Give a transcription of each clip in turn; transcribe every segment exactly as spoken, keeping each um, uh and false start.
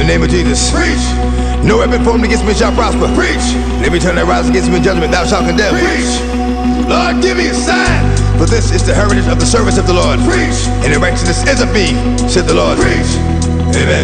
name of Jesus. Preach. No weapon formed against me shall prosper. Preach. And every tongue that rises against me in judgment thou shalt condemn. Preach. Lord, give me a sign. For this is the heritage of the servants of the Lord. Preach. And the righteousness is of me, said the Lord. Preach. Amen.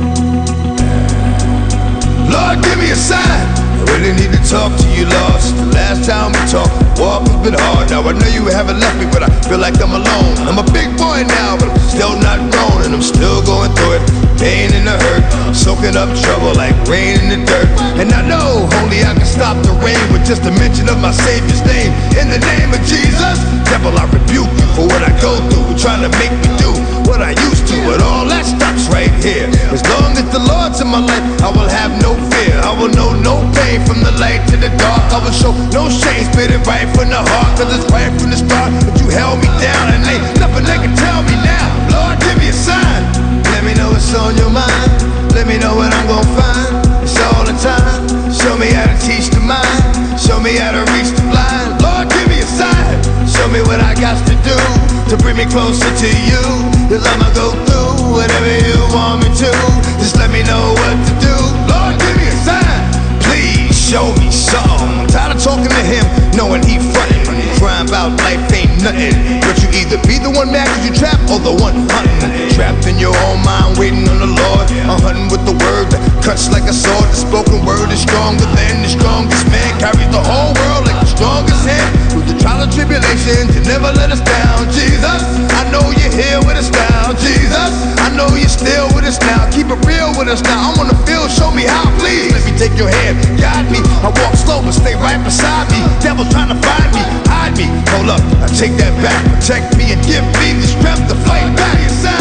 Lord, give me a sign. I really need to talk to you, Lord. Since the last time we talked, walk has been hard. Now I know you haven't left me, but I feel like I'm alone. I'm a big boy now, but I'm still not grown, and I'm still going through it. Pain and the hurt, soaking up trouble like rain in the dirt. And I know only I can stop the rain with just a mention of my Savior's name. In the name of Jesus, devil, I rebuke you for what I go through, trying to make me do what I used to. But all that stops right here. As long as the Lord's in my life, I will have no fear. I will know no pain from the light to the dark. I will show no shame, spit it right from the heart, cause it's right from the start. But you held me down and ain't nothing they can tell me now. Lord, give me a sign. Let me know what's on your mind. Let me know what I'm gonna find. It's all the time. Show me how to teach the mind. Show me how to reach the blind. Lord, give me a sign. Show me what I got to do to bring me closer to you. Cause I'ma go through whatever you want me to. Just let me know what to do. Lord, give me a sign. Please show me something. I'm tired of talking to him, knowing he frontin'. Crying about life ain't nothing. But you either be the one mad cause you trapped, or the one hunting. Trapped in your own mind, waiting on the Lord. I'm hunting with the word that cuts like a sword. The spoken word is stronger than the strongest man. Carries the whole world like the strongest hand. Through the trial and tribulation to never let us down. Jesus, I know you're here with us now. Jesus, I know you're still with us now. Keep it real with us now. I wanna feel, show me how, please. Let me take your hand, guide me. I walk slow but stay right beside me. Devil trying to find me, hide me. Hold up, I take that back. Protect me and give me the strength to fight back.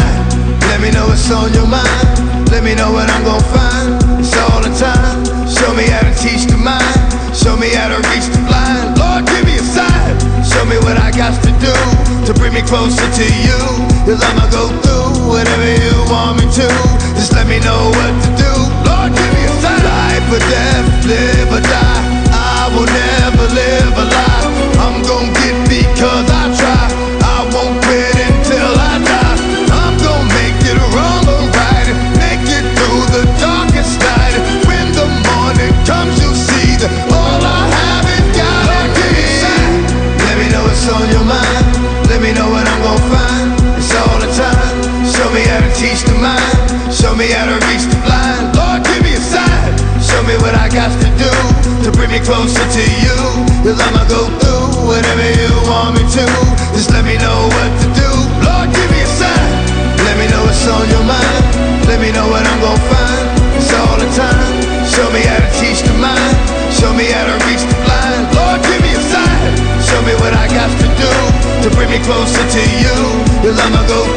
Let me know what's on your mind. Let me know what I'm gonna find. It's all the time. Show me how to teach the mind. Show me how to reach the blind. Lord, give me a sign. Show me what I got to do to bring me closer to you. Cause I'ma go through whatever you want me to. Just let me know what to do. Lord, give me a sign. Life or death, live or die, I will never live a lie. I'm gonna get because I try. I won't quit until I die. I'm gonna make it wrong or right, make it through the darkest night. When the morning comes, you'll see that all I have is God. Lord, give me a sign. Let me know what's on your mind. Let me know what I'm gonna find. It's all the time. Show me how to teach the mind. Show me how to reach the blind. Lord, give me a sign. Show me what I got to do to bring me closer to you. Cause I'ma go through whatever you want me to. Just let me know what to do. Lord, give me a sign. Let me know what's on your mind. Let me know what I'm gonna find. It's all the time. Show me how to teach the mind. Show me how to reach the blind. Lord, give me a sign. Show me what I got to do to bring me closer to you. Cause I'ma go